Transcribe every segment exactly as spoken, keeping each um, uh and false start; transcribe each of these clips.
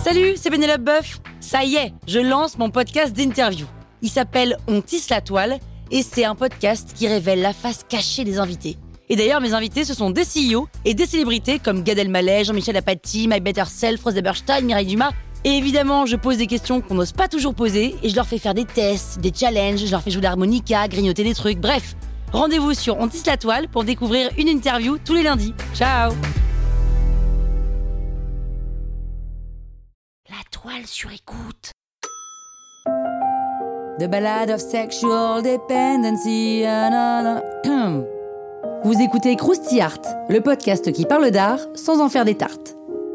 Salut, c'est Pénélope Boeuf. Ça y est, je lance mon podcast d'interview. Il s'appelle On tisse la toile et c'est un podcast qui révèle la face cachée des invités. Et d'ailleurs, mes invités, ce sont des C E O et des célébrités comme Gad Elmaleh, Jean-Michel Apathy, My Better Self, Rose Eberstein, Mireille Dumas. Et évidemment, je pose des questions qu'on n'ose pas toujours poser et je leur fais faire des tests, des challenges, je leur fais jouer l'harmonica, grignoter des trucs, bref. Rendez-vous sur On tisse la toile pour découvrir une interview tous les lundis. Ciao! La toile sur écoute. The Ballad of Sexual Dependency. Vous écoutez Krusty Art, le podcast qui parle d'art sans en faire des tartes.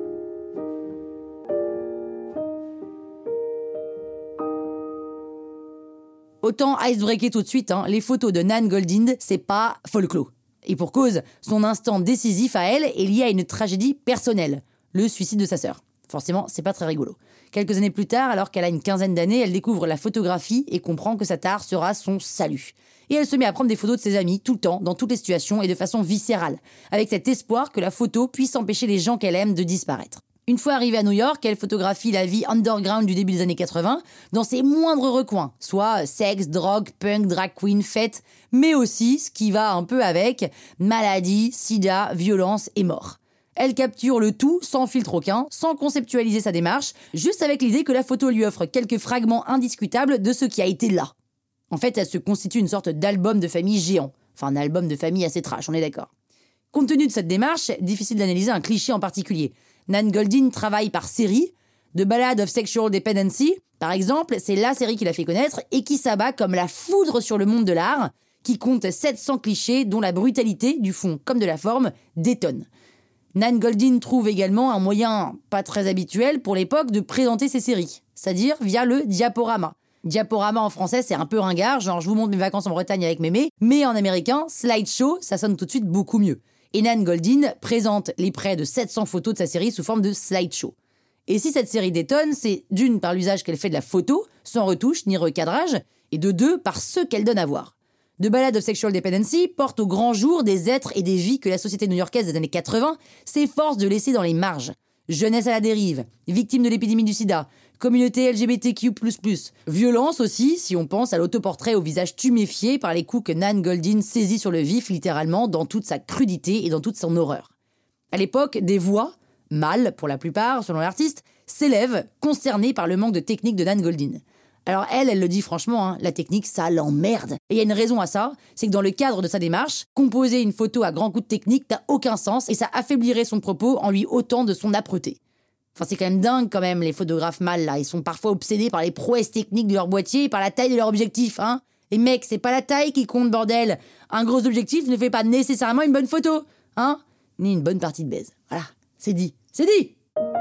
Autant icebreaker tout de suite, hein, les photos de Nan Goldin, c'est pas folklore. Et pour cause, son instant décisif à elle est lié à une tragédie personnelle, le suicide de sa sœur. Forcément, c'est pas très rigolo. Quelques années plus tard, alors qu'elle a une quinzaine d'années, elle découvre la photographie et comprend que cet art sera son salut. Et elle se met à prendre des photos de ses amis, tout le temps, dans toutes les situations et de façon viscérale, avec cet espoir que la photo puisse empêcher les gens qu'elle aime de disparaître. Une fois arrivée à New York, elle photographie la vie underground du début des années quatre-vingts dans ses moindres recoins, soit sexe, drogue, punk, drag queen, fête, mais aussi ce qui va un peu avec maladie, sida, violence et mort. Elle capture le tout sans filtre aucun, sans conceptualiser sa démarche, juste avec l'idée que la photo lui offre quelques fragments indiscutables de ce qui a été là. En fait, elle se constitue une sorte d'album de famille géant. Enfin, un album de famille assez trash, on est d'accord. Compte tenu de cette démarche, difficile d'analyser un cliché en particulier. Nan Goldin travaille par série. The Ballad of Sexual Dependency, par exemple, c'est la série qui l'a fait connaître et qui s'abat comme la foudre sur le monde de l'art, qui compte sept cents clichés dont la brutalité, du fond comme de la forme, détonne. Nan Goldin trouve également un moyen pas très habituel pour l'époque de présenter ses séries, c'est-à-dire via le diaporama. Diaporama en français, c'est un peu ringard, genre je vous montre mes vacances en Bretagne avec mémé, mais en américain, slideshow, ça sonne tout de suite beaucoup mieux. Et Nan Goldin présente les près de sept cents photos de sa série sous forme de slideshow. Et si cette série détonne, c'est d'une par l'usage qu'elle fait de la photo, sans retouche ni recadrage, et de deux par ce qu'elle donne à voir. The Ballad of Sexual Dependency porte au grand jour des êtres et des vies que la société new-yorkaise des années quatre-vingts s'efforce de laisser dans les marges. Jeunesse à la dérive, victime de l'épidémie du sida, communauté L G B T Q plus plus, violence aussi si on pense à l'autoportrait au visage tuméfié par les coups que Nan Goldin saisit sur le vif littéralement dans toute sa crudité et dans toute son horreur. À l'époque, des voix, mâles pour la plupart selon l'artiste, s'élèvent concernées par le manque de technique de Nan Goldin. Alors elle, elle le dit franchement, hein, la technique, ça l'emmerde. Et il y a une raison à ça, c'est que dans le cadre de sa démarche, composer une photo à grands coups de technique n'a aucun sens et ça affaiblirait son propos en lui ôtant de son âpreté. Enfin, c'est quand même dingue quand même, les photographes mâles, là. Ils sont parfois obsédés par les prouesses techniques de leur boîtier et par la taille de leur objectif, hein. Les mecs, c'est pas la taille qui compte, bordel. Un gros objectif ne fait pas nécessairement une bonne photo, hein. Ni une bonne partie de baise. Voilà, c'est dit. C'est dit.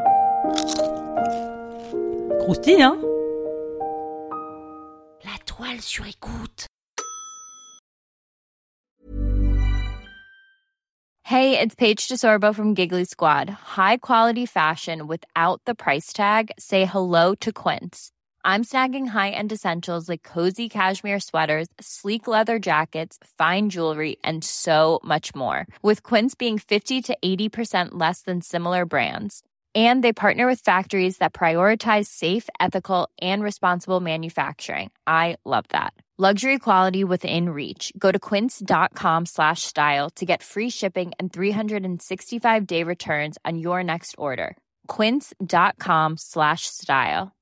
Croustille, hein. La toile sur écoute. Hey, it's Paige DeSorbo from Giggly Squad. High quality fashion without the price tag. Say hello to Quince. I'm snagging high-end essentials like cozy cashmere sweaters, sleek leather jackets, fine jewelry, and so much more. With Quince being fifty to eighty percent less than similar brands. And they partner with factories that prioritize safe, ethical, and responsible manufacturing. I love that. Luxury quality within reach. Go to quince.com slash style to get free shipping and three sixty-five day returns on your next order. Quince.com slash style.